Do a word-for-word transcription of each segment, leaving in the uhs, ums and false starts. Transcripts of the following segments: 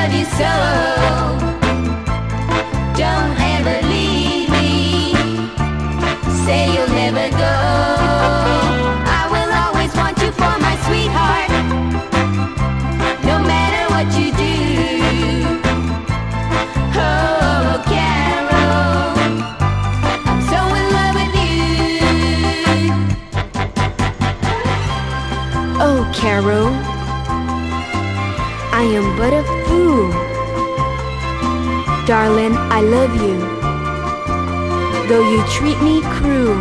love you so. Don't ever leave me. Say you'll never go. I will always want you for my sweetheart, no matter what you do. Oh, Carol, I'm so in love with you. Oh, Carol, I am but a fool. Darling, I love you, though you treat me cruel.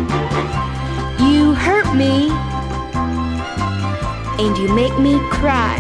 You hurt me, and you make me cry.